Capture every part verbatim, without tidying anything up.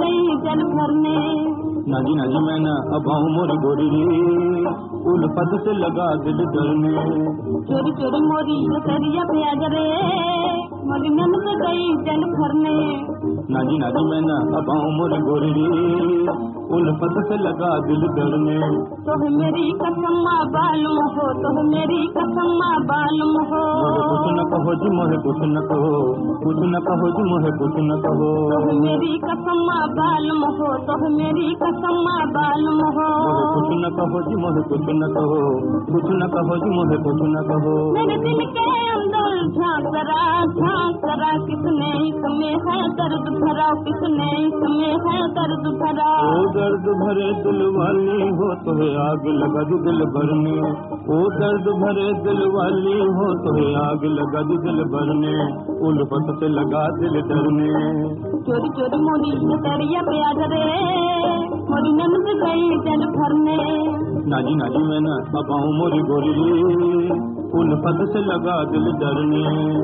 गई जल भरने। नाजी नाजी मैं न अब आऊं मोरी गोरी रे, उल्फत से लगा दिल डरने। चोरी चोरी मोरी करिया प्याज रे, मोरी नमक गई जल भरने। नाजी नाजी मैं न अब आऊं मोरी गोरी रे, उल्फत से लगा दिल डरने। तो मेरी कसम बालूम हो, तो मेरी कसम बालूम हो। मोहे कुछ न कहो जी, मोहे कुछ न कहो, कुछ न कहो जी, मोहे कुछ न कहो। तो मेरी कसम बालूम हो, तो मेरी कसम बालूम हो। मोहे कुछ न कहो जी, मोहे कुछ न कहो, कुछ न कहो जी, मोहे कुछ न कहो। मेरे दिल के अंदर झांक जरा, झांक जरा, किसने इसमें है दर्द भरा, किसने इसमें है दर्द भरा। ओ दर्द भरे दिल वाली हो, तो आग लगा दो दिल भरने। ओ दर्द भरे दिल वाली हो, तो आग लगा दो दिल भरने। उल्फत से लगा दिल डरने। चोरी चोरी मोरी करिया प्याज रे, मोरी नमक गई जल भरने। नाजी नाजी मैं न अब आऊं मोरी गोरी रे, उल्फत से लगा दिल डरने।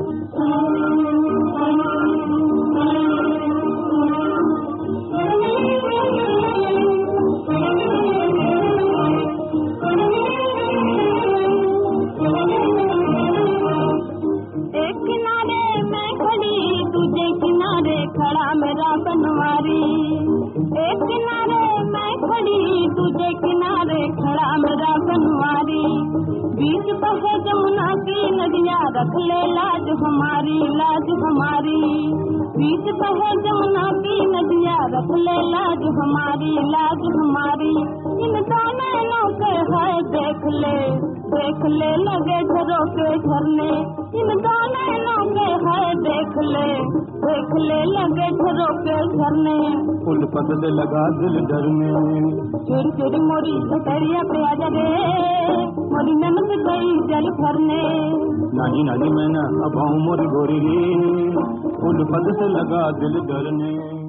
एक किनारे मैं खड़ी, दूजे किनारे खड़ा मेरा बनवारी। एक किनारे मैं खड़ी, दूजे किनारे खड़ा मेरा बनवारी। बीच बहे जमुना की नदिया, रख ले लाज हमारी, लाज हमारी। बीच बहे जमुना की नदिया, रख ले लाज हमारी, लाज हमारी। इन दानों के है देख ले, देख ले लगे झरों के झरने। इन दानों के है देख ले, देख ले लगे झरों के झरने। उल्फत से लगा दिल डरने। चोरी चोरी मोरी करिया प्याज रे, मोरी नमक गई जल भरने। नाजी नाजी मैं न अब आऊं मोरी गोरी रे, उल्फत से लगा दिल डरने।